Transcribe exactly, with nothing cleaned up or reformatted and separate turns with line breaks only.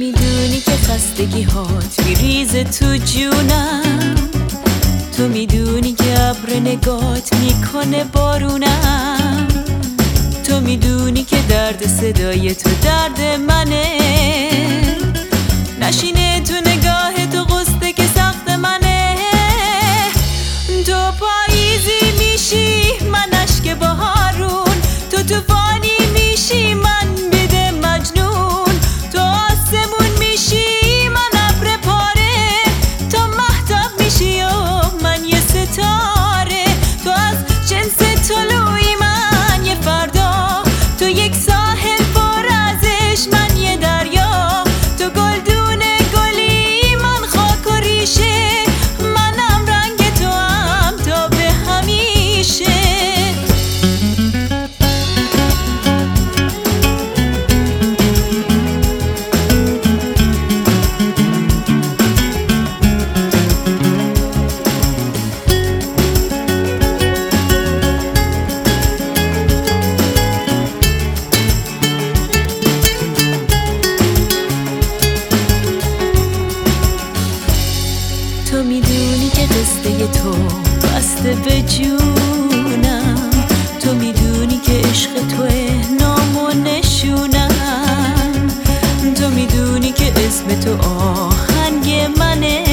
میدونی که خستگی هات میریزه تو جونم، تو میدونی که ابر نگات میکنه بارونم، تو میدونی که درد صدای تو درد منه، نشینه تو نگاه تو قصده که سخت منه. تو پاییزی میشی من اشک بهارون، تو توفانی میشی من بده مجنون، تو آسمون میشی من ابر پاره، تو مهتاب میشی و من یه ستاره، تو از جنس طلوعی من یه فردا، تو یک ساحل پر ازش من یه دریا، تو گلدون گلی من خاک و ریشه، منم رنگ تو هم تا به همیشه. تو میدونی که قصه تو بسته به جونم، تو میدونی که عشق توه نام و نشونم، تو میدونی که اسم تو آهنگ منه،